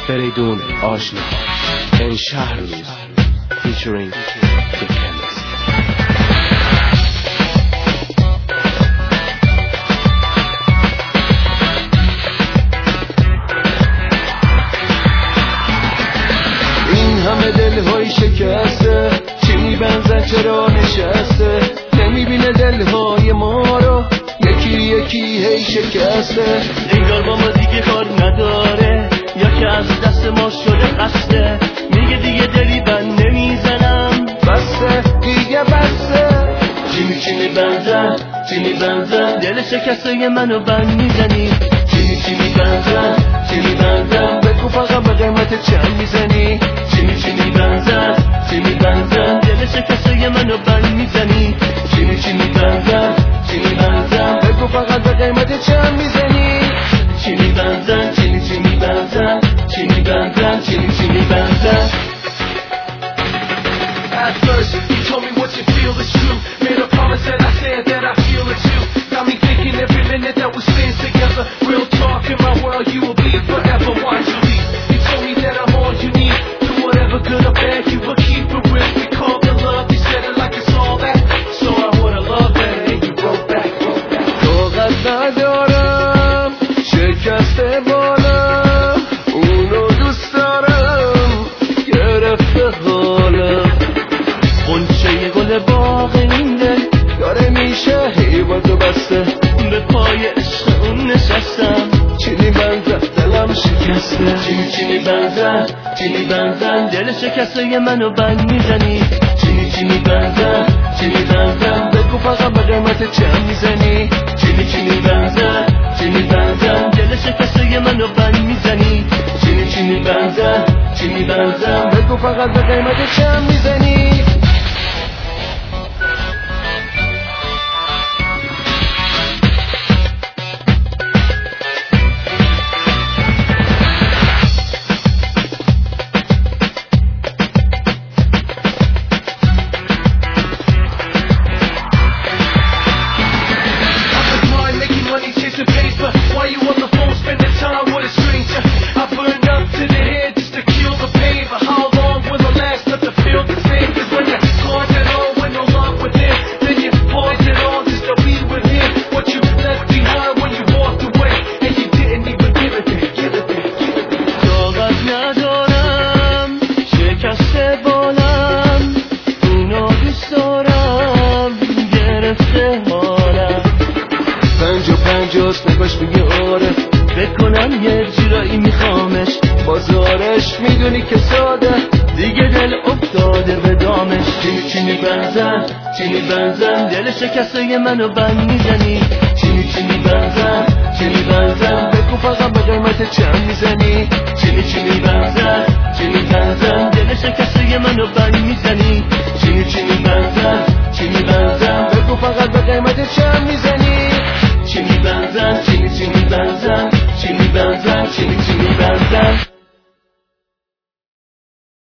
فریدون آشنا این شهر روز featuring The Chemist. این همه دلهای شکسته چی میبنزن چرا نشسته نمیبینه دلهای ما رو یکی یکی هی شکسته انگار با ما دیگه کار نداره یا که از دست ما شده قصده میگه دیگه دلی بند نمیزنم بسته دیگه بسته چی میبنزن دل شکسته منو بند میزنی چی میبنزن بگو فقط به قیمت چند میزنی چی میبنزن دل شکسته منو بند میزنی چی میبنزن بگو فقط به قیمت چند میزنی چی میبنزن At first, you told me what you feel is true. Made a promise and I said that I feel it too. Got me thinking every minute that we spend together. Real talk in my world, you will be forever. Why'd you leave? You told me that I'm all you need. Do whatever good or bad, you will keep it real. We called it love, you said it like it's all that. So I would've loved that, and you broke back. طاقت ندارم شکسته بالم اونو دوست دارم گرفته حالم غنچه گل باغ این دل داره میشه حیوت بسته به پای عشق اون نشستم چی میبنزن دلم شکسته چی میبنزن دل شکسته منو بند میزنی چی میبنزن بگو فقط به قیمت چند میزنی چی میبنزن دل شکسته منو بند میزنی چی میبنزن بگو فقط به قیمت چند میزنی Why you on the phone spending time with a stranger? I burned up to the head just to kill the pain. But how long will it last not to feel the same? Cause when you cause it all with no love within, then you pause it all just to be with him. What you left behind when you walked away, and you didn't even give it back. طاقت ندارم شکسته بالم اونو دوست دارم گرفته حالم 50 نگاش میگه آره بکنم یه جورایی میخوامش بازارش میدونی که ساده دیگه دل افتاده به دامش چی میبنزن دل شکسته منو بند میزنی چی میبنزن بگو فقط به قیمت چند میزنی چی میبنزن دل شکسته منو بند میزنی چی میبنزن بگو فقط به قیمت چند میزنی چی میبنزن